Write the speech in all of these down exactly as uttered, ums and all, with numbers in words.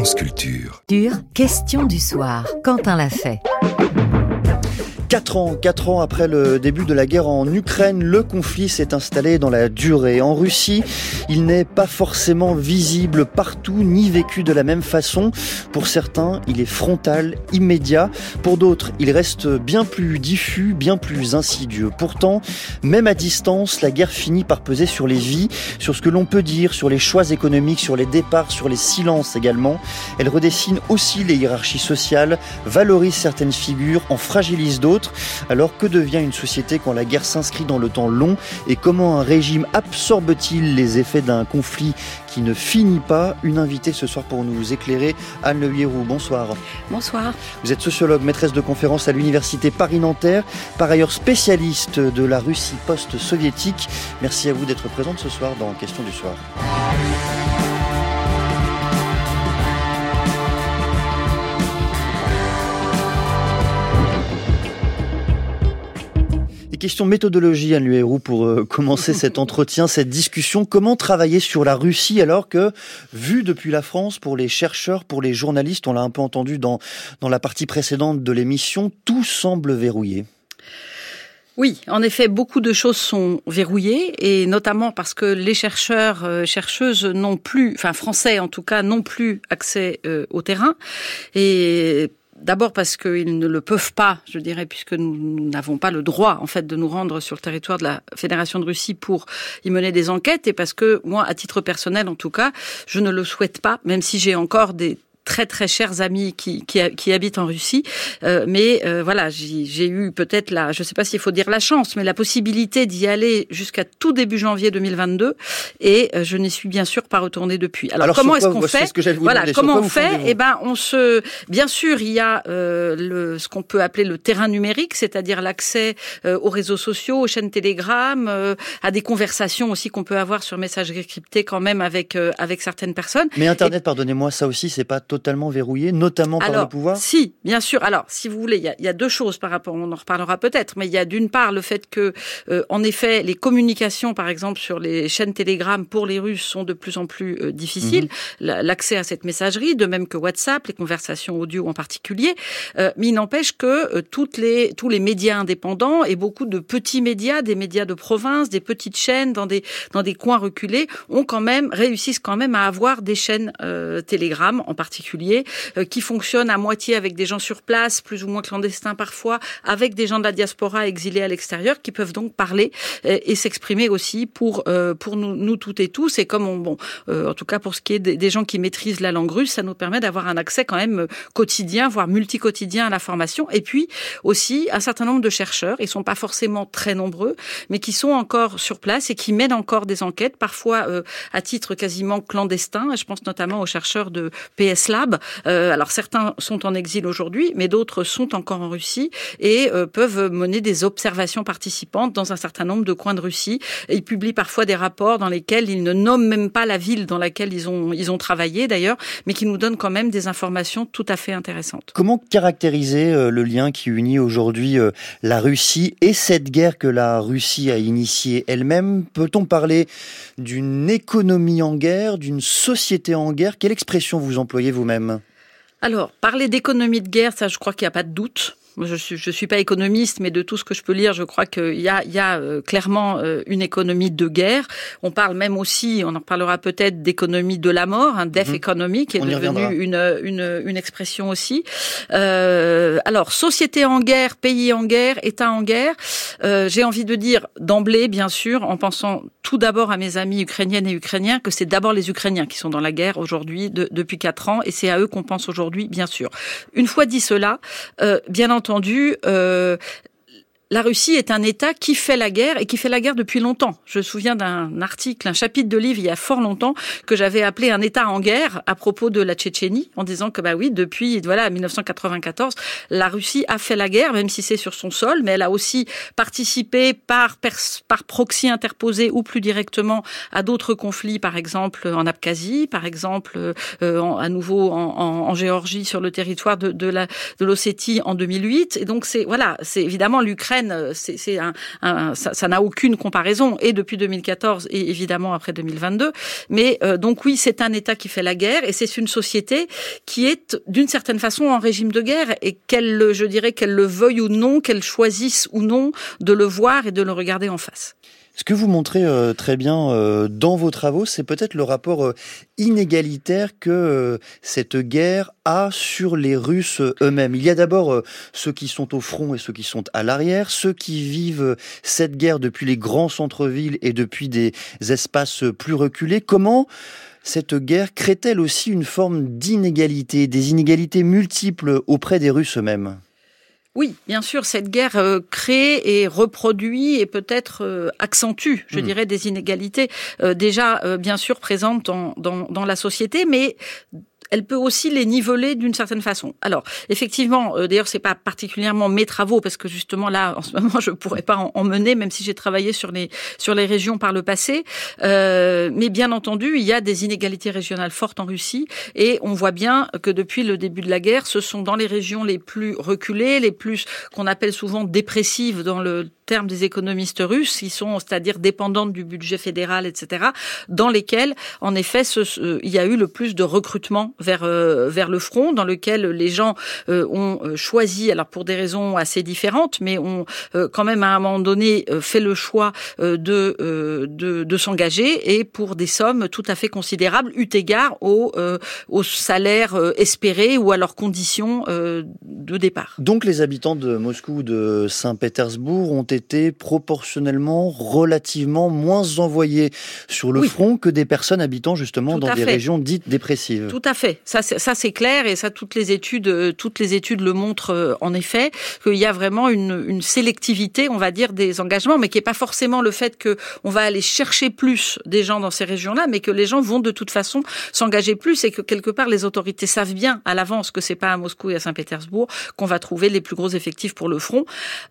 France Culture. Dure, question du soir. Quentin l'a fait. Quatre ans, quatre ans après le début de la guerre en Ukraine, le conflit s'est installé dans la durée. En Russie, il n'est pas forcément visible partout, ni vécu de la même façon. Pour certains, il est frontal, immédiat. Pour d'autres, il reste bien plus diffus, bien plus insidieux. Pourtant, même à distance, la guerre finit par peser sur les vies, sur ce que l'on peut dire, sur les choix économiques, sur les départs, sur les silences également. Elle redessine aussi les hiérarchies sociales, valorise certaines figures, en fragilise d'autres. Alors que devient une société quand la guerre s'inscrit dans le temps long et comment un régime absorbe-t-il les effets d'un conflit qui ne finit pas? Une invitée ce soir pour nous éclairer, Anne Le Houerou. Bonsoir. Bonsoir. Vous êtes sociologue, maîtresse de conférences à l'université Paris-Nanterre, par ailleurs spécialiste de la Russie post-soviétique. Merci à vous d'être présente ce soir dans Question du soir. Question méthodologie, Anne Le Houerou, pour euh, commencer cet entretien, cette discussion. Comment travailler sur la Russie alors que, vu depuis la France, pour les chercheurs, pour les journalistes, on l'a un peu entendu dans, dans la partie précédente de l'émission, tout semble verrouillé? Oui, en effet, beaucoup de choses sont verrouillées, et notamment parce que les chercheurs, euh, chercheuses n'ont plus, enfin français en tout cas, n'ont plus accès euh, au terrain. Et d'abord parce qu'ils ne le peuvent pas, je dirais, puisque nous, nous n'avons pas le droit, en fait, de nous rendre sur le territoire de la Fédération de Russie pour y mener des enquêtes, et parce que moi, à titre personnel, en tout cas, je ne le souhaite pas, même si j'ai encore des très très chers amis qui qui, qui habitent en Russie, euh, mais euh, voilà, j'ai, j'ai eu peut-être la, je sais pas s'il faut dire la chance, mais la possibilité d'y aller jusqu'à tout début janvier deux mille vingt-deux, et euh, je n'y suis bien sûr pas retournée depuis. Alors, Alors comment est-ce qu'on fait? Ce voilà, comment on fait? Eh ben, on se, bien sûr, il y a euh, le ce qu'on peut appeler le terrain numérique, c'est-à-dire l'accès euh, aux réseaux sociaux, aux chaînes Telegram, euh, à des conversations aussi qu'on peut avoir sur messagerie cryptée quand même avec euh, avec certaines personnes. Mais Internet, et pardonnez-moi, ça aussi, c'est pas totalement verrouillé, notamment par Alors, le pouvoir? Si, bien sûr. Alors, si vous voulez, il y a, il y a deux choses par rapport, on en reparlera peut-être, mais il y a d'une part le fait que, euh, en effet, les communications, par exemple, sur les chaînes Telegram pour les Russes sont de plus en plus euh, difficiles. Mmh. L'accès à cette messagerie, de même que WhatsApp, les conversations audio en particulier. Euh, mais il n'empêche que euh, toutes les, tous les médias indépendants et beaucoup de petits médias, des médias de province, des petites chaînes dans des, dans des coins reculés, ont quand même, réussissent quand même à avoir des chaînes euh, Telegram en particulier, qui fonctionne à moitié avec des gens sur place, plus ou moins clandestins parfois, avec des gens de la diaspora exilés à l'extérieur, qui peuvent donc parler et, et s'exprimer aussi pour euh, pour nous, nous toutes et tous. Et comme on, bon, euh, en tout cas pour ce qui est des, des gens qui maîtrisent la langue russe, ça nous permet d'avoir un accès quand même quotidien, voire multi-quotidien à la formation. Et puis aussi un certain nombre de chercheurs, ils sont pas forcément très nombreux, mais qui sont encore sur place et qui mènent encore des enquêtes, parfois euh, à titre quasiment clandestin. Je pense notamment aux chercheurs de P S Lab. Euh, alors certains sont en exil aujourd'hui, mais d'autres sont encore en Russie et euh, peuvent mener des observations participantes dans un certain nombre de coins de Russie. Et ils publient parfois des rapports dans lesquels ils ne nomment même pas la ville dans laquelle ils ont ils ont travaillé d'ailleurs, mais qui nous donnent quand même des informations tout à fait intéressantes. Comment caractériser euh, le lien qui unit aujourd'hui euh, la Russie et cette guerre que la Russie a initiée elle-même? Peut-on parler d'une économie en guerre, d'une société en guerre? Quelle expression vous employez vous-même? Alors, parler d'économie de guerre, ça, je crois qu'il n'y a pas de doute. Je suis, je suis pas économiste, mais de tout ce que je peux lire, je crois qu'il y a, il y a euh, clairement euh, une économie de guerre. On parle même aussi, on en parlera peut-être, d'économie de la mort, un hein, death mmh. economy, qui est devenue une, une, une expression aussi. Euh, alors, société en guerre, pays en guerre, État en guerre. Euh, j'ai envie de dire d'emblée, bien sûr, en pensant tout d'abord à mes amis ukrainiennes et ukrainiens, que c'est d'abord les Ukrainiens qui sont dans la guerre aujourd'hui de, depuis quatre ans, et c'est à eux qu'on pense aujourd'hui, bien sûr. Une fois dit cela, euh, bien entendu, entendu, euh, la Russie est un État qui fait la guerre et qui fait la guerre depuis longtemps. Je me souviens d'un article, un chapitre de livre il y a fort longtemps que j'avais appelé un État en guerre à propos de la Tchétchénie, en disant que bah oui, depuis voilà dix-neuf cent quatre-vingt-quatorze, la Russie a fait la guerre, même si c'est sur son sol, mais elle a aussi participé par par proxy interposé ou plus directement à d'autres conflits, par exemple en Abkhazie, par exemple euh, en, à nouveau en, en, en Géorgie sur le territoire de, de la de l'Ossétie en deux mille huit. Et donc c'est voilà, c'est évidemment l'Ukraine Ukraine, c'est, c'est un, un, ça, ça n'a aucune comparaison, et depuis deux mille quatorze et évidemment après deux mille vingt-deux. Mais euh, donc oui, c'est un État qui fait la guerre, et c'est une société qui est d'une certaine façon en régime de guerre, et qu'elle, je dirais, qu'elle le veuille ou non, qu'elle choisisse ou non de le voir et de le regarder en face. Ce que vous montrez euh, très bien euh, dans vos travaux, c'est peut-être le rapport euh, inégalitaire que euh, cette guerre a sur les Russes eux-mêmes. Il y a d'abord euh, ceux qui sont au front et ceux qui sont à l'arrière, ceux qui vivent euh, cette guerre depuis les grands centres-villes et depuis des espaces plus reculés. Comment cette guerre crée-t-elle aussi une forme d'inégalité, des inégalités multiples auprès des Russes eux-mêmes ? Oui, bien sûr, cette guerre euh, crée et reproduit et peut-être euh, accentue, je mmh. dirais, des inégalités euh, déjà euh, bien sûr présentes dans, dans, dans la société, mais elle peut aussi les niveler d'une certaine façon. Alors, effectivement, euh, d'ailleurs, c'est pas particulièrement mes travaux, parce que justement là, en ce moment, je pourrais pas en, en mener, même si j'ai travaillé sur les sur les régions par le passé. Euh, mais bien entendu, il y a des inégalités régionales fortes en Russie, et on voit bien que depuis le début de la guerre, ce sont dans les régions les plus reculées, les plus qu'on appelle souvent dépressives dans le terme des économistes russes, qui sont, c'est-à-dire dépendantes du budget fédéral, et cetera, dans lesquelles, en effet, ce, ce, il y a eu le plus de recrutement vers euh, vers le front, dans lequel les gens euh, ont choisi, alors pour des raisons assez différentes, mais ont euh, quand même à un moment donné euh, fait le choix euh, de, euh, de de s'engager, et pour des sommes tout à fait considérables, eu égard aux euh, aux salaires euh, espérés ou à leurs conditions euh, de départ. Donc les habitants de Moscou ou de Saint-Pétersbourg ont été proportionnellement, relativement moins envoyés sur le oui. front que des personnes habitant justement tout dans des fait. régions dites dépressives. Tout à fait. Ça, c'est, ça c'est clair, et ça toutes les études, toutes les études le montrent euh, en effet, qu'il y a vraiment une, une sélectivité, on va dire, des engagements, mais qui est pas forcément le fait que on va aller chercher plus des gens dans ces régions-là, mais que les gens vont de toute façon s'engager plus, et que quelque part les autorités savent bien à l'avance que c'est pas à Moscou et à Saint-Pétersbourg qu'on va trouver les plus gros effectifs pour le front,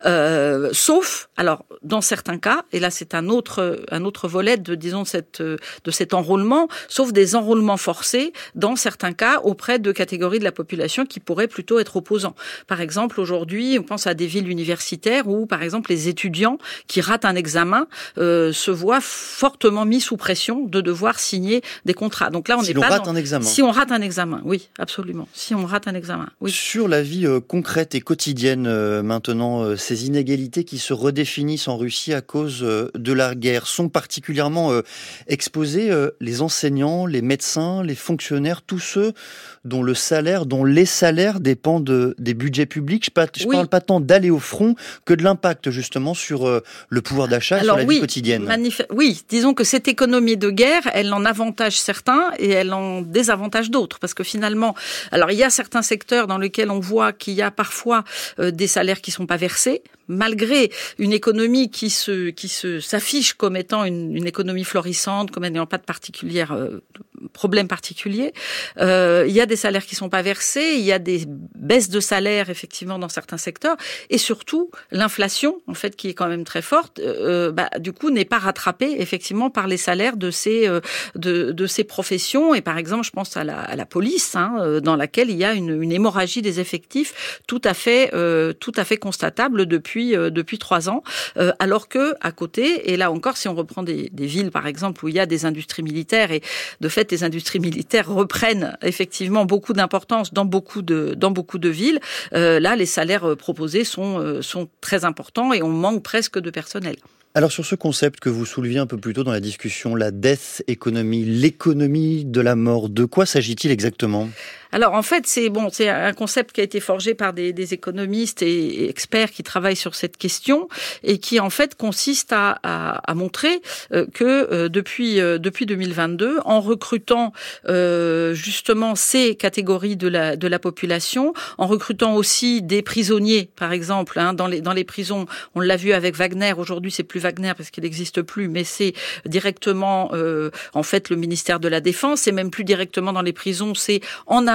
euh, sauf, alors dans certains cas, et là c'est un autre un autre volet de disons cette de cet enrôlement, sauf des enrôlements forcés dans certains cas auprès de catégories de la population qui pourraient plutôt être opposants. Par exemple, aujourd'hui, on pense à des villes universitaires où, par exemple, les étudiants qui ratent un examen euh, se voient fortement mis sous pression de devoir signer des contrats. Donc là, on si n'est on pas rate dans... un examen. Si on rate un examen, oui, absolument. Si on rate un examen, oui. Sur la vie euh, concrète et quotidienne euh, maintenant, euh, ces inégalités qui se redéfinissent en Russie à cause euh, de la guerre sont particulièrement euh, exposés euh, les enseignants, les médecins, les fonctionnaires, tous ceux dont le salaire, dont les salaires dépendent de, des budgets publics. Je, ne oui. parle pas tant d'aller au front que de l'impact justement sur euh, le pouvoir d'achat, Alors, sur la oui, vie quotidienne. Manif- oui, disons que cette économie de guerre, elle en avantage certains et elle en désavantage d'autres, parce que finalement, alors il y a certains secteurs dans lesquels on voit qu'il y a parfois euh, des salaires qui sont pas versés, malgré une économie qui se qui se s'affiche comme étant une, une économie florissante, comme n'ayant pas de particulière euh, problème particulier. Euh, il y a des salaires qui sont pas versés, il y a des baisses de salaires effectivement dans certains secteurs, et surtout l'inflation en fait qui est quand même très forte. Euh, bah, du coup n'est pas rattrapée effectivement par les salaires de ces euh, de de ces professions. Et par exemple, je pense à la à la police, hein, dans laquelle il y a une, une hémorragie des effectifs tout à fait euh, tout à fait constatable depuis euh, depuis trois ans. Euh, alors que à côté, et là encore, si on reprend des, des villes par exemple où il y a des industries militaires, et de fait les industries militaires reprennent effectivement beaucoup d'importance dans beaucoup de dans beaucoup de villes. Euh, là, les salaires proposés sont euh, sont très importants et on manque presque de personnel. Alors sur ce concept que vous souleviez un peu plus tôt dans la discussion, la death economy, l'économie de la mort, de quoi s'agit-il exactement ? Alors en fait, c'est bon, c'est un concept qui a été forgé par des, des économistes et experts qui travaillent sur cette question, et qui en fait consiste à, à, à montrer euh, que euh, depuis euh, depuis deux mille vingt-deux, en recrutant euh, justement ces catégories de la de la population, en recrutant aussi des prisonniers, par exemple, hein, dans les dans les prisons, on l'a vu avec Wagner. Aujourd'hui, c'est plus Wagner parce qu'il n'existe plus, mais c'est directement euh, en fait le ministère de la Défense, et même plus directement dans les prisons, c'est en amont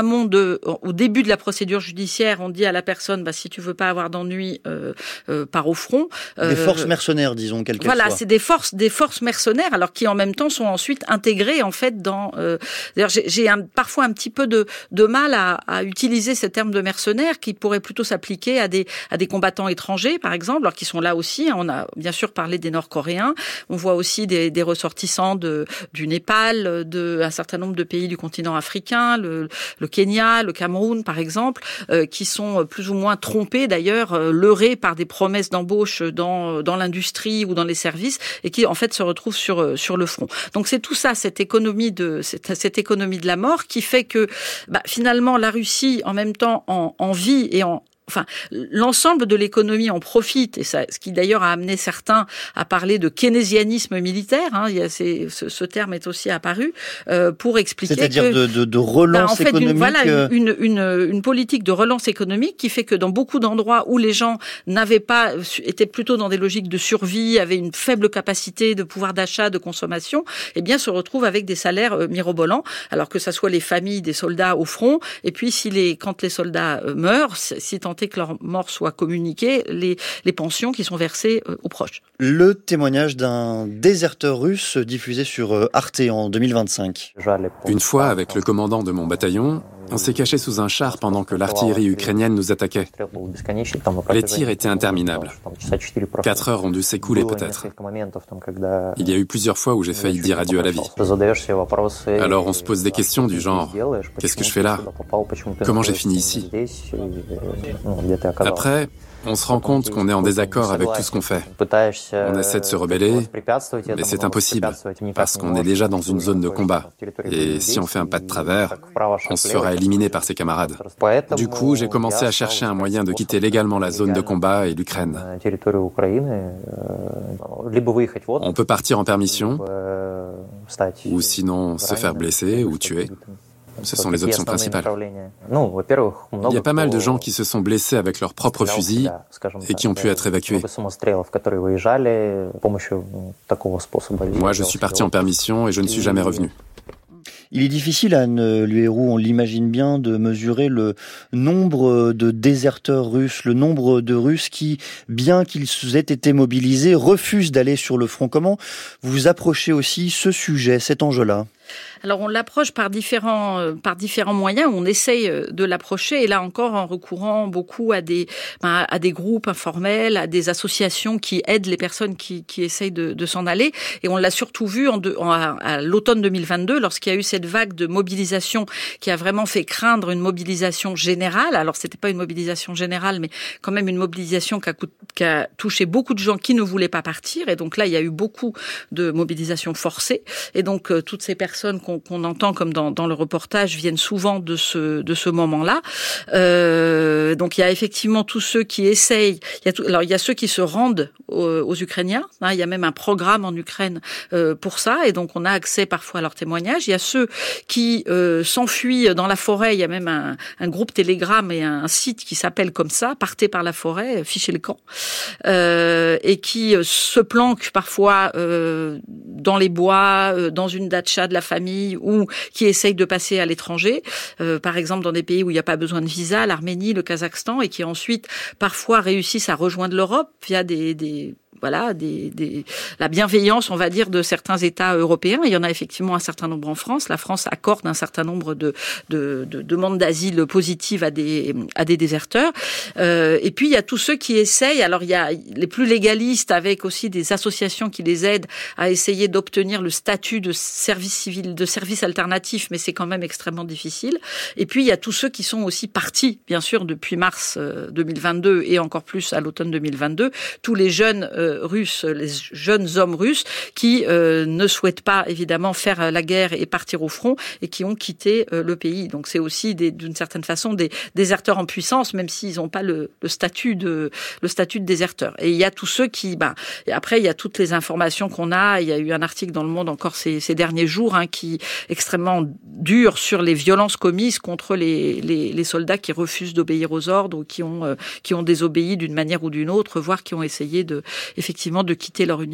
amont de, au début de la procédure judiciaire, on dit à la personne, bah, si tu veux pas avoir d'ennui, euh, euh, pars au front. Euh, des forces mercenaires, disons, quelles qu'elles voilà, soient. c'est des forces, des forces mercenaires, alors qui en même temps sont ensuite intégrées en fait dans. Euh, d'ailleurs, j'ai, j'ai un, parfois un petit peu de, de mal à, à utiliser ce terme de mercenaires qui pourrait plutôt s'appliquer à des à des combattants étrangers, par exemple, alors qui sont là aussi. On a bien sûr parlé des Nord-Coréens. On voit aussi des, des ressortissants de du Népal, de un certain nombre de pays du continent africain, le, le Kenya, le Cameroun, par exemple, euh, qui sont plus ou moins trompés d'ailleurs, euh, leurrés par des promesses d'embauche dans dans l'industrie ou dans les services, et qui en fait se retrouvent sur sur le front. Donc c'est tout ça, cette économie de cette, cette économie de la mort, qui fait que bah, finalement la Russie, en même temps, en, en vit et en Enfin, l'ensemble de l'économie en profite, et ça, ce qui d'ailleurs a amené certains à parler de keynésianisme militaire. Hein, il y a ces, ce, ce terme est aussi apparu euh, pour expliquer. C'est-à-dire que, de, de, de relance ben, en fait, économique. Une, voilà, une, une, une, une politique de relance économique qui fait que dans beaucoup d'endroits où les gens n'avaient pas, étaient plutôt dans des logiques de survie, avaient une faible capacité de pouvoir d'achat, de consommation, eh bien, se retrouvent avec des salaires euh, mirobolants. Alors que ça soit les familles des soldats au front, et puis si les, quand les soldats euh, meurent, si tant que leur mort soit communiquée, les, les pensions qui sont versées euh, aux proches. Le témoignage d'un déserteur russe diffusé sur Arte en deux mille vingt-cinq. Une fois, avec le commandant de mon bataillon, on s'est caché sous un char pendant que l'artillerie ukrainienne nous attaquait. Les tirs étaient interminables. Quatre heures ont dû s'écouler peut-être. Il y a eu plusieurs fois où j'ai failli dire adieu à la vie. Alors on se pose des questions du genre « Qu'est-ce que je fais là ? Comment j'ai fini ici ?» Après, on se rend compte qu'on est en désaccord avec tout ce qu'on fait. On essaie de se rebeller, mais c'est impossible, parce qu'on est déjà dans une zone de combat. Et si on fait un pas de travers, on se fera éliminer par ses camarades. Du coup, j'ai commencé à chercher un moyen de quitter légalement la zone de combat et l'Ukraine. On peut partir en permission, ou sinon se faire blesser ou tuer. Ce sont les options principales. Il y a pas mal de gens qui se sont blessés avec leurs propres fusils et qui ont pu être évacués. Moi, je suis parti en permission et je ne suis jamais revenu. Il est difficile, Anne Luérou, on l'imagine bien, de mesurer le nombre de déserteurs russes, le nombre de Russes qui, bien qu'ils aient été mobilisés, refusent d'aller sur le front. Comment vous approchez aussi ce sujet, cet enjeu-là ? Alors on l'approche par différents euh, par différents moyens. On essaye de l'approcher, et là encore en recourant beaucoup à des ben, à des groupes informels, à des associations qui aident les personnes qui qui essayent de, de s'en aller. Et on l'a surtout vu en, de, en à l'automne deux mille vingt-deux, lorsqu'il y a eu cette vague de mobilisation qui a vraiment fait craindre une mobilisation générale. Alors c'était pas une mobilisation générale, mais quand même une mobilisation qui a, qui a touché beaucoup de gens qui ne voulaient pas partir. Et donc là il y a eu beaucoup de mobilisations forcées. Et donc euh, toutes ces personnes qu'on qu'on entend comme dans, dans le reportage viennent souvent de ce de ce moment-là. Euh, donc il y a effectivement tous ceux qui essayent. Il y a tout, alors il y a ceux qui se rendent aux, aux Ukrainiens. Hein, il y a même un programme en Ukraine euh, pour ça, et donc on a accès parfois à leurs témoignages. Il y a ceux qui euh, s'enfuient dans la forêt. Il y a même un, un groupe Telegram et un site qui s'appelle comme ça, Partez par la forêt, fichez le camp, euh, et qui euh, se planquent parfois euh, dans les bois, euh, dans une datcha de la famille, ou qui essayent de passer à l'étranger, euh, par exemple dans des pays où il n'y a pas besoin de visa, l'Arménie, le Kazakhstan, et qui ensuite parfois réussissent à rejoindre l'Europe via des, des voilà, des, des, la bienveillance, on va dire, de certains États européens. Il y en a effectivement un certain nombre en France. La France accorde un certain nombre de, de, de demandes d'asile positives à des, à des déserteurs. Euh, et puis, il y a tous ceux qui essayent. Alors, il y a les plus légalistes, avec aussi des associations qui les aident à essayer d'obtenir le statut de service civil, de service alternatif, mais c'est quand même extrêmement difficile. Et puis, il y a tous ceux qui sont aussi partis, bien sûr, depuis mars deux mille vingt-deux et encore plus à l'automne deux mille vingt-deux. Tous les jeunes euh, russes, les jeunes hommes russes qui euh, ne souhaitent pas évidemment faire la guerre et partir au front, et qui ont quitté euh, le pays. Donc c'est aussi des, d'une certaine façon des déserteurs en puissance, même s'ils n'ont pas le, le statut de le statut de déserteur. Et il y a tous ceux qui, ben, et après il y a toutes les informations qu'on a. Il y a eu un article dans Le Monde encore ces, ces derniers jours, hein, qui est extrêmement dur sur les violences commises contre les, les, les soldats qui refusent d'obéir aux ordres, ou qui ont euh, qui ont désobéi d'une manière ou d'une autre, voire qui ont essayé de effectivement de quitter leur unité.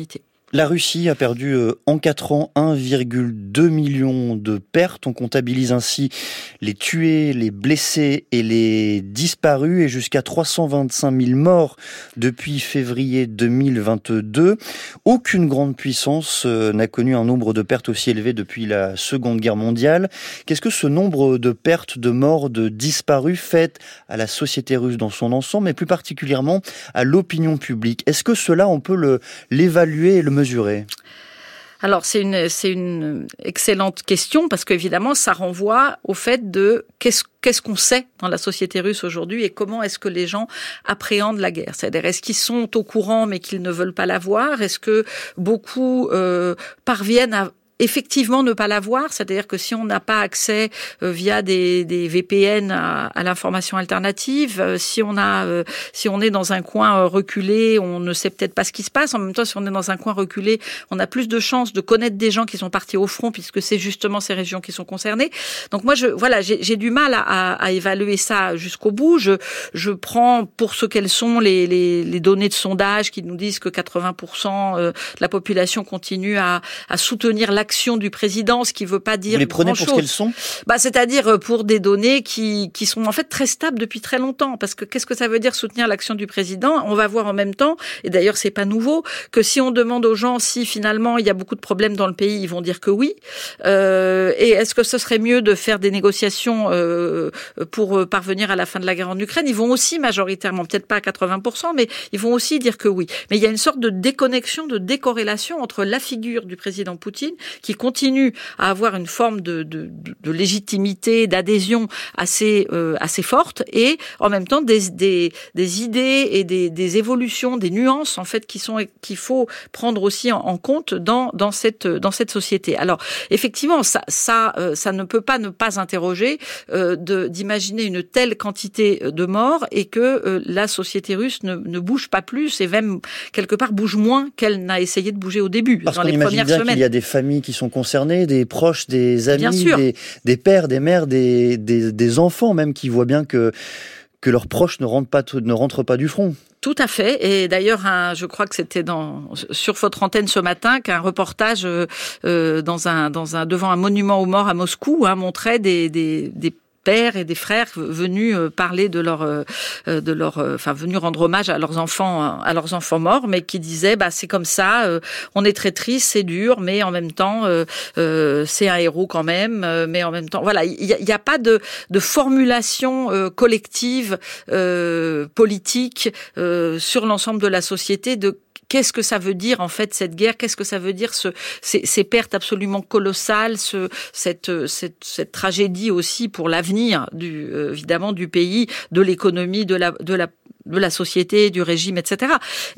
La Russie a perdu en quatre ans un virgule deux million de pertes. On comptabilise ainsi les tués, les blessés et les disparus et jusqu'à trois cent vingt-cinq mille morts depuis février deux mille vingt-deux. Aucune grande puissance n'a connu un nombre de pertes aussi élevé depuis la Seconde Guerre mondiale. Qu'est-ce que ce nombre de pertes, de morts, de disparus fait à la société russe dans son ensemble, mais plus particulièrement à l'opinion publique? Est-ce que cela, on peut le, l'évaluer et le mesurer? Alors c'est une c'est une excellente question parce qu'évidemment ça renvoie au fait de qu'est-ce qu'est-ce qu'on sait dans la société russe aujourd'hui et comment est-ce que les gens appréhendent la guerre. C'est-à-dire est-ce qu'ils sont au courant mais qu'ils ne veulent pas la voir? Est-ce que beaucoup euh, parviennent à effectivement ne pas l'avoir, c'est-à-dire que si on n'a pas accès euh, via des, des V P N à, à l'information alternative, euh, si on a, euh, si on est dans un coin euh, reculé, on ne sait peut-être pas ce qui se passe. En même temps, si on est dans un coin reculé, on a plus de chances de connaître des gens qui sont partis au front, puisque c'est justement ces régions qui sont concernées. Donc moi, je, voilà, j'ai, j'ai du mal à, à, à évaluer ça jusqu'au bout. Je, je prends pour ce qu'elles sont les, les, les données de sondage qui nous disent que quatre-vingts pour cent de la population continue à, à soutenir l'action du président, ce qui ne veut pas dire Vous les prenez grand-chose. pour ce qu'elles sont ? Bah, c'est-à-dire pour des données qui, qui sont en fait très stables depuis très longtemps. Parce que qu'est-ce que ça veut dire soutenir l'action du président ? On va voir en même temps, et d'ailleurs c'est pas nouveau, que si on demande aux gens si finalement il y a beaucoup de problèmes dans le pays, ils vont dire que oui. Euh, et est-ce que ce serait mieux de faire des négociations euh, pour parvenir à la fin de la guerre en Ukraine ? Ils vont aussi majoritairement, peut-être pas à quatre-vingts pour cent, mais ils vont aussi dire que oui. Mais il y a une sorte de déconnexion, de décorrélation entre la figure du président Poutine, qui continue à avoir une forme de, de, de légitimité, d'adhésion assez euh, assez forte, et en même temps des des, des idées et des, des évolutions, des nuances en fait qui sont qu'il faut prendre aussi en, en compte dans dans cette dans cette société. Alors effectivement, ça ça euh, ça ne peut pas ne pas interroger euh, de d'imaginer une telle quantité de morts et que euh, la société russe ne, ne bouge pas plus et même quelque part bouge moins qu'elle n'a essayé de bouger au début. Parce dans qu'on les imagine premières bien semaines. qu'il y a des familles qui sont concernés, des proches, des amis, des, des pères, des mères, des, des, des enfants même qui voient bien que, que leurs proches ne rentrent pas, ne rentrent pas du front. Tout à fait. Et d'ailleurs, un, je crois que c'était dans sur votre antenne ce matin qu'un reportage euh, dans un dans un devant un monument aux morts à Moscou hein, montrait des des des pères et des frères venus parler de leur de leur enfin venus rendre hommage à leurs enfants à leurs enfants morts, mais qui disaient bah c'est comme ça, on est très triste, c'est dur, mais en même temps euh, c'est un héros quand même, mais en même temps voilà, il y a, y a pas de de formulation euh, collective euh, politique euh, sur l'ensemble de la société de qu'est-ce que ça veut dire en fait cette guerre ? Qu'est-ce que ça veut dire ce, ces, ces pertes absolument colossales, ce, cette, cette, cette tragédie aussi pour l'avenir du, euh, évidemment du pays, de l'économie, de la, de la, de la société, du régime, et cetera.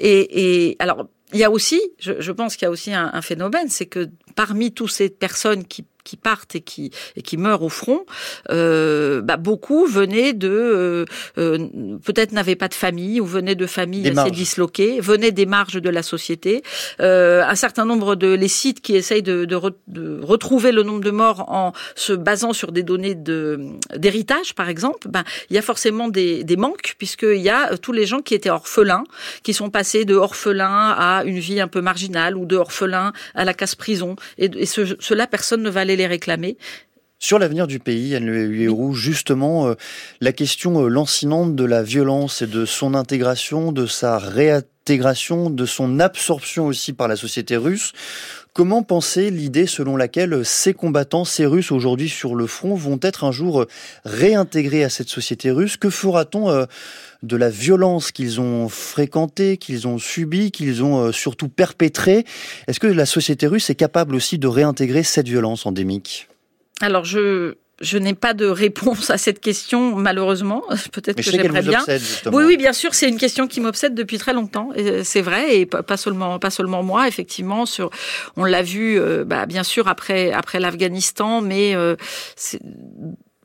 Et, et alors il y a aussi, je, je pense qu'il y a aussi un, un phénomène, c'est que parmi toutes ces personnes qui qui partent et qui et qui meurent au front, euh, bah beaucoup venaient de euh, euh, peut-être n'avaient pas de famille ou venaient de familles assez disloquées, venaient des marges de la société. Euh, un certain nombre de les sites qui essayent de, de, re, de retrouver le nombre de morts en se basant sur des données de d'héritage, par exemple, ben il y a forcément des, des manques puisqu'il y a tous les gens qui étaient orphelins, qui sont passés de orphelins à une vie un peu marginale ou de orphelins à la casse-prison. Et, et ce, cela, personne ne va aller les réclamer. Sur l'avenir du pays, Anne Le Huérou, justement, euh, la question euh, lancinante de la violence et de son intégration, de sa réintégration, de son absorption aussi par la société russe. Comment penser l'idée selon laquelle ces combattants, ces Russes aujourd'hui sur le front, vont être un jour réintégrés à cette société russe ? Que fera-t-on euh, de la violence qu'ils ont fréquentée, qu'ils ont subie, qu'ils ont euh, surtout perpétrée ? Est-ce que la société russe est capable aussi de réintégrer cette violence endémique ? Alors je... Je n'ai pas de réponse à cette question, malheureusement. Peut-être Mais que je sais j'aimerais qu'elle vous bien. Obsède, justement. Oui, oui, bien sûr, c'est une question qui m'obsède depuis très longtemps. Et c'est vrai, et pas seulement, pas seulement moi, effectivement. Sur, on l'a vu, euh, bah, bien sûr après après l'Afghanistan, mais euh, c'est,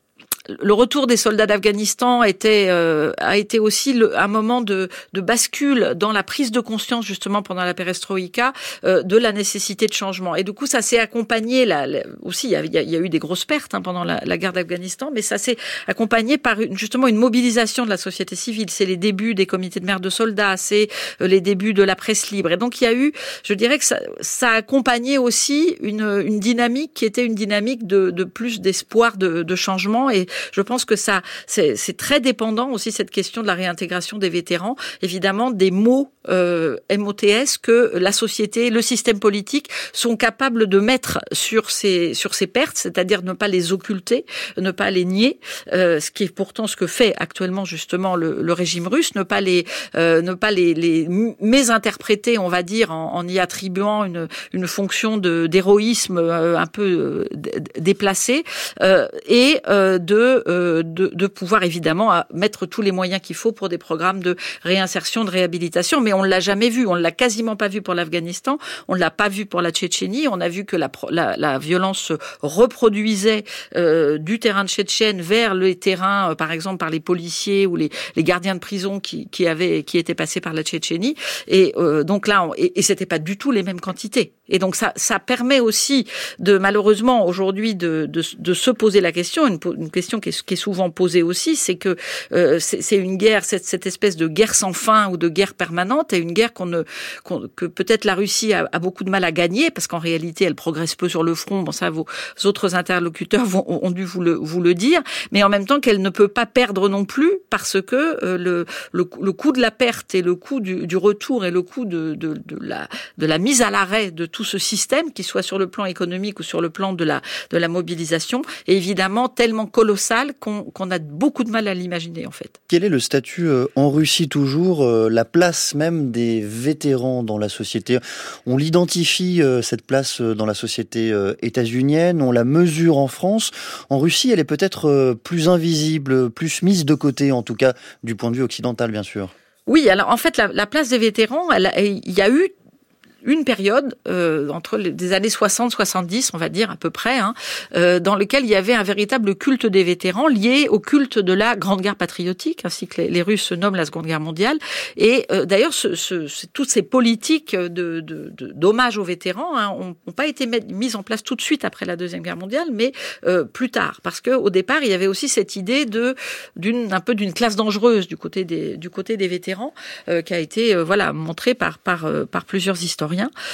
le retour des soldats d'Afghanistan était euh, a été aussi le, un moment de, de bascule dans la prise de conscience justement pendant la perestroïka euh, de la nécessité de changement. Et du coup, ça s'est accompagné là, là aussi. Il y, a, il y a eu des grosses pertes hein, pendant la, la guerre d'Afghanistan, mais ça s'est accompagné par une, justement une mobilisation de la société civile. C'est les débuts des comités de mères de soldats, c'est euh, les débuts de la presse libre. Et donc il y a eu, je dirais que ça, ça a accompagné aussi une, une dynamique qui était une dynamique de, de plus d'espoir de, de changement. Et je pense que ça, c'est, c'est très dépendant aussi cette question de la réintégration des vétérans, évidemment des mots euh, M O T S que la société, le système politique sont capables de mettre sur ces sur ces pertes, c'est-à-dire ne pas les occulter, ne pas les nier, euh, ce qui est pourtant ce que fait actuellement justement le, le régime russe, ne pas les euh, ne pas les, les mésinterpréter, on va dire, en, en y attribuant une une fonction de d'héroïsme euh, un peu euh, déplacée euh, et euh, de, euh, de de pouvoir évidemment à mettre tous les moyens qu'il faut pour des programmes de réinsertion, de réhabilitation. Mais on l'a jamais vu, on l'a quasiment pas vu pour l'Afghanistan, on l'a pas vu pour la Tchétchénie. On a vu que la la, la violence se reproduisait euh, du terrain tchétchène vers les terrains, euh, par exemple par les policiers ou les les gardiens de prison qui qui avaient qui étaient passés par la Tchétchénie. Et euh, donc là, on, et, et c'était pas du tout les mêmes quantités. Et donc ça ça permet aussi de malheureusement aujourd'hui de de, de se poser la question, une, une question qui est, qui est souvent posée aussi, c'est que euh, c'est, c'est une guerre, cette, cette espèce de guerre sans fin ou de guerre permanente, et une guerre qu'on ne qu'on, que peut-être la Russie a, a beaucoup de mal à gagner parce qu'en réalité elle progresse peu sur le front. Bon, ça vos autres interlocuteurs vont, ont dû vous le vous le dire, mais en même temps qu'elle ne peut pas perdre non plus parce que euh, le, le le coût de la perte et le coût du, du retour et le coût de, de de la de la mise à l'arrêt de tout ce système, qu'il soit sur le plan économique ou sur le plan de la de la mobilisation, est évidemment tellement colossal qu'on qu'on a beaucoup de mal à l'imaginer en fait. Quel est le statut euh, en Russie toujours, euh, la place même des vétérans dans la société? On l'identifie euh, cette place euh, dans la société euh, états-unienne, on la mesure en France. En Russie, elle est peut-être euh, plus invisible, plus mise de côté, en tout cas du point de vue occidental, bien sûr. Oui, alors en fait, la, la place des vétérans, elle, il y a eu une période euh, entre les des années soixante soixante-dix, on va dire à peu près, hein, euh, dans lequel il y avait un véritable culte des vétérans lié au culte de la Grande Guerre patriotique, ainsi que les, les Russes nomment la Seconde Guerre mondiale. Et euh, d'ailleurs, ce, ce, ce, toutes ces politiques de, de, de, d'hommage aux vétérans hein, ont, ont pas été mises en place tout de suite après la Deuxième Guerre mondiale, mais euh, plus tard, parce que au départ, il y avait aussi cette idée de d'une un peu d'une classe dangereuse du côté des du côté des vétérans, euh, qui a été euh, voilà montrée par par euh, par plusieurs historiens.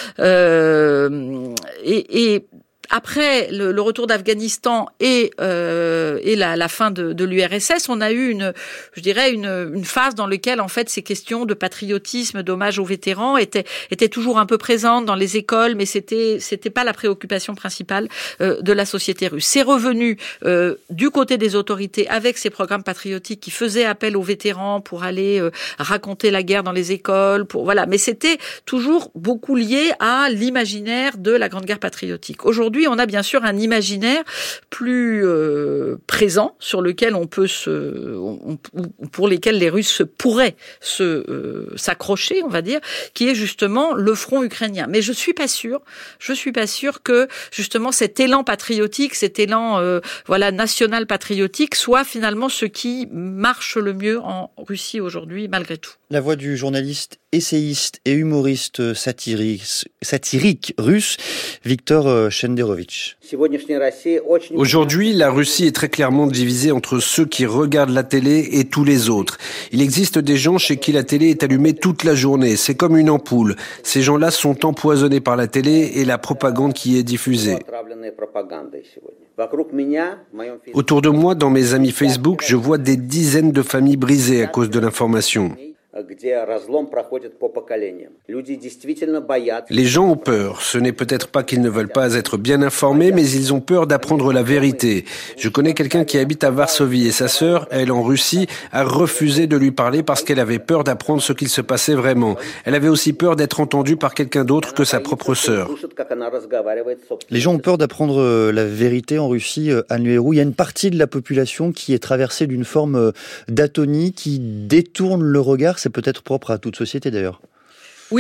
Euh, et, et après le, le retour d'Afghanistan et euh, et la, la fin de, de l'U R S S, on a eu une, je dirais une, une phase dans laquelle en fait ces questions de patriotisme, d'hommage aux vétérans étaient étaient toujours un peu présentes dans les écoles, mais c'était c'était pas la préoccupation principale euh, de la société russe. C'est revenu euh, du côté des autorités avec ces programmes patriotiques qui faisaient appel aux vétérans pour aller euh, raconter la guerre dans les écoles, pour voilà. Mais c'était toujours beaucoup lié à l'imaginaire de la Grande Guerre patriotique. Aujourd'hui, on a bien sûr un imaginaire plus euh, présent sur lequel on peut se, on, pour lesquels les Russes pourraient se euh, s'accrocher, on va dire, qui est justement le front ukrainien. Mais je suis pas sûre, je suis pas sûre que justement cet élan patriotique, cet élan euh, voilà national patriotique, soit finalement ce qui marche le mieux en Russie aujourd'hui, malgré tout. La voix du journaliste, essayiste et humoriste satirique, satirique russe, Viktor Shenderovitch. Aujourd'hui, la Russie est très clairement divisée entre ceux qui regardent la télé et tous les autres. Il existe des gens chez qui la télé est allumée toute la journée. C'est comme une ampoule. Ces gens-là sont empoisonnés par la télé et la propagande qui est diffusée. Autour de moi, dans mes amis Facebook, je vois des dizaines de familles brisées à cause de l'information. Les gens ont peur. Ce n'est peut-être pas qu'ils ne veulent pas être bien informés, mais ils ont peur d'apprendre la vérité. Je connais quelqu'un qui habite à Varsovie et sa sœur, elle en Russie, a refusé de lui parler parce qu'elle avait peur d'apprendre ce qu'il se passait vraiment. Elle avait aussi peur d'être entendue par quelqu'un d'autre que sa propre sœur. Les gens ont peur d'apprendre la vérité en Russie, Anne Leroux. Il y a une partie de la population qui est traversée d'une forme d'atonie, qui détourne le regard. C'est peut-être propre à toute société d'ailleurs. Oui,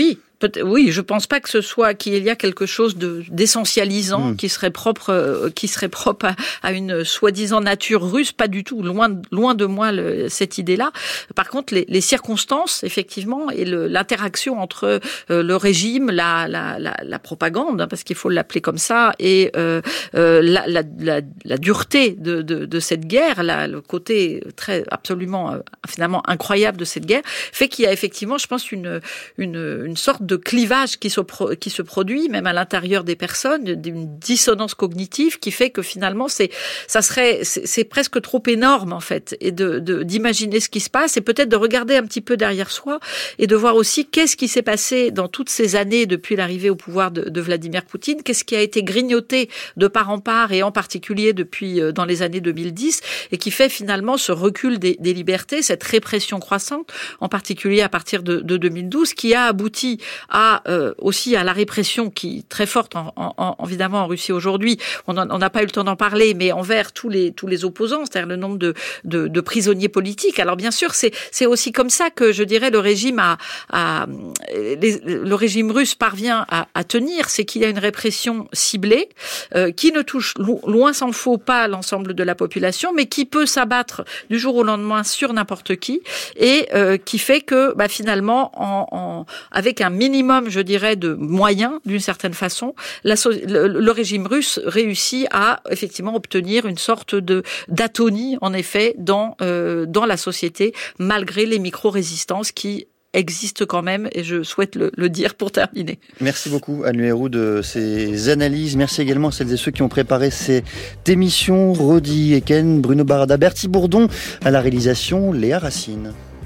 oui, je pense pas que ce soit qu'il y a quelque chose de d'essentialisant mmh. qui serait propre, euh, qui serait propre à, à une soi-disant nature russe. Pas du tout. Loin, loin de moi le, cette idée-là. Par contre, les, les circonstances, effectivement, et le, l'interaction entre euh, le régime, la, la, la, la propagande, hein, parce qu'il faut l'appeler comme ça, et euh, euh, la, la, la, la dureté de, de, de cette guerre, la, le côté très absolument euh, finalement incroyable de cette guerre, fait qu'il y a effectivement, je pense, une une, une sorte de clivage qui se pro, qui se produit même à l'intérieur des personnes, d'une dissonance cognitive qui fait que finalement c'est ça serait c'est, c'est presque trop énorme en fait, et de, de d'imaginer ce qui se passe et peut-être de regarder un petit peu derrière soi et de voir aussi qu'est-ce qui s'est passé dans toutes ces années depuis l'arrivée au pouvoir de, de Vladimir Poutine, qu'est-ce qui a été grignoté de part en part et en particulier depuis euh, dans les années deux mille dix et qui fait finalement ce recul des, des libertés, cette répression croissante, en particulier à partir de, de deux mille douze, qui a abouti à euh, aussi à la répression qui est très forte en, en, en, évidemment en Russie aujourd'hui. On n'a pas eu le temps d'en parler, mais envers tous les tous les opposants, c'est-à-dire le nombre de, de, de prisonniers politiques. Alors bien sûr, c'est c'est aussi comme ça que je dirais le régime a, a les, le régime russe parvient à, à tenir, c'est qu'il y a une répression ciblée euh, qui ne touche lo, loin s'en faut pas l'ensemble de la population, mais qui peut s'abattre du jour au lendemain sur n'importe qui et euh, qui fait que bah, finalement, en, en, avec un minimum, je dirais, de moyens, d'une certaine façon, la, le, le régime russe réussit à effectivement obtenir une sorte de d'atonie, en effet, dans euh, dans la société, malgré les micro-résistances qui existe quand même, et je souhaite le, le dire pour terminer. Merci beaucoup Anne-Louis Héroux de ces analyses. Merci également à celles et ceux qui ont préparé cette émission. Rodi Eken, Bruno Barada, Bertie Bourdon à la réalisation, Léa Racine.